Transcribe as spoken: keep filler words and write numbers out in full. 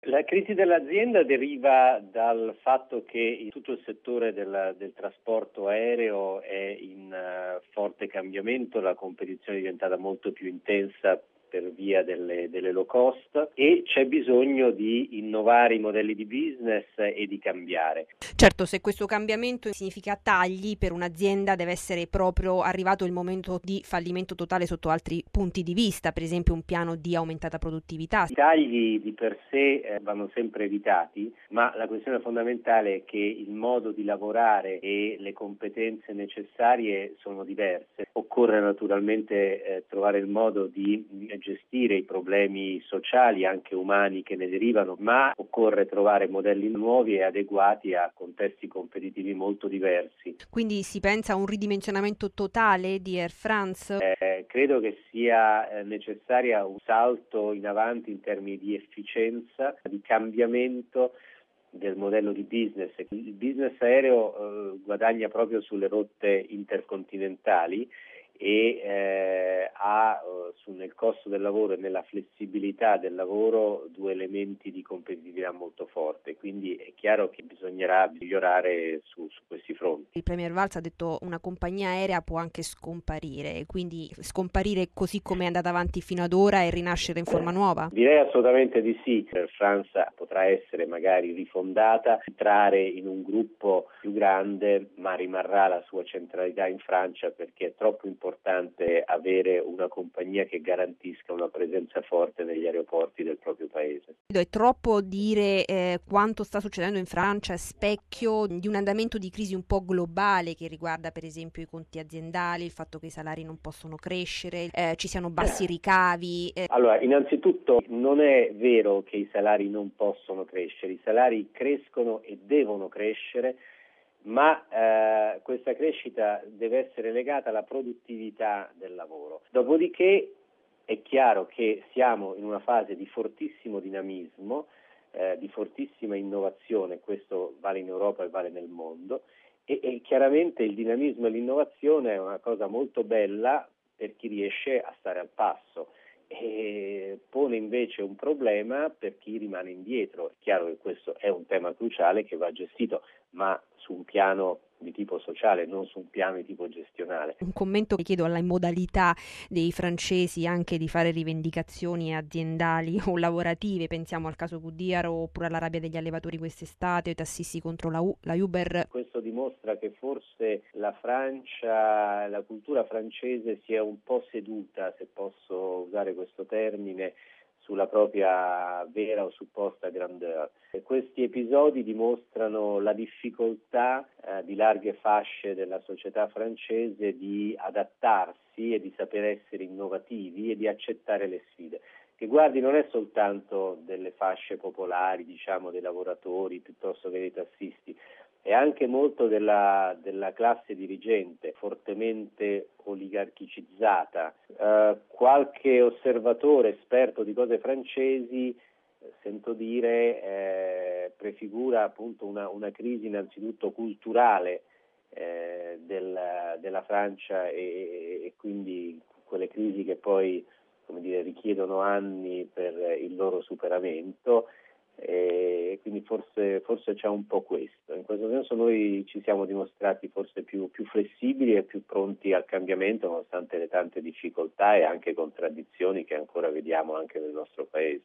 La crisi dell'azienda deriva dal fatto che tutto il settore del, del trasporto aereo è in uh, forte cambiamento, la competizione è diventata molto più intensa per via delle, delle low cost e c'è bisogno di innovare i modelli di business e di cambiare. Certo, se questo cambiamento significa tagli per un'azienda deve essere proprio arrivato il momento di fallimento totale sotto altri punti di vista, per esempio un piano di aumentata produttività. I tagli di per sé eh, vanno sempre evitati, ma la questione fondamentale è che il modo di lavorare e le competenze necessarie sono diverse. Occorre naturalmente eh, trovare il modo di gestire i problemi sociali, anche umani, che ne derivano, ma occorre trovare modelli nuovi e adeguati a contesti competitivi molto diversi. Quindi si pensa a un ridimensionamento totale di Air France? Eh, credo che sia eh, necessaria un salto in avanti in termini di efficienza, di cambiamento del modello di business. Il business aereo eh, guadagna proprio sulle rotte intercontinentali e eh, ha eh, su, nel costo del lavoro e nella flessibilità del lavoro due elementi di competitività molto forte, quindi è chiaro che bisognerà migliorare su, su questi fronti. Il Premier Valls ha detto una compagnia aerea può anche scomparire, quindi scomparire così come è andata avanti fino ad ora e rinascere in forma nuova? Direi assolutamente di sì. Air France potrà essere magari rifondata, entrare in un gruppo più grande, ma rimarrà la sua centralità in Francia perché è troppo importante importante avere una compagnia che garantisca una presenza forte negli aeroporti del proprio paese. È troppo dire eh, quanto sta succedendo in Francia specchio di un andamento di crisi un po' globale che riguarda per esempio i conti aziendali, il fatto che i salari non possono crescere, eh, ci siano bassi ricavi. Eh. Allora, innanzitutto non è vero che i salari non possono crescere, i salari crescono e devono crescere, ma eh, questa crescita deve essere legata alla produttività del lavoro. Dopodiché è chiaro che siamo in una fase di fortissimo dinamismo, eh, di fortissima innovazione, questo vale in Europa e vale nel mondo, e, e chiaramente il dinamismo e l'innovazione è una cosa molto bella per chi riesce a stare al passo. E pone invece un problema per chi rimane indietro. È chiaro che questo è un tema cruciale che va gestito, ma su un piano di tipo sociale, non su un piano di tipo gestionale. Un commento che chiedo alla immodalità dei francesi anche di fare rivendicazioni aziendali o lavorative, pensiamo al caso Goodyear oppure alla rabbia degli allevatori quest'estate, i tassisti contro la, U- la Uber. Questo dimostra che forse la Francia, la cultura francese si è un po' seduta, se posso usare questo termine, sulla propria vera o supposta grandeur. E questi episodi dimostrano la difficoltà eh, di larghe fasce della società francese di adattarsi e di saper essere innovativi e di accettare le sfide. Che guardi, non è soltanto delle fasce popolari, diciamo dei lavoratori piuttosto che dei tassisti, è anche molto della, della classe dirigente, fortemente oligarchicizzata. Eh, qualche osservatore esperto di cose francesi, eh, sento dire, eh, prefigura appunto una, una crisi innanzitutto culturale eh, del, della Francia e, e quindi quelle crisi che poi, come dire, richiedono anni per il loro superamento. E quindi forse, forse c'è un po' questo. In questo senso noi ci siamo dimostrati forse più, più flessibili e più pronti al cambiamento nonostante le tante difficoltà e anche contraddizioni che ancora vediamo anche nel nostro paese.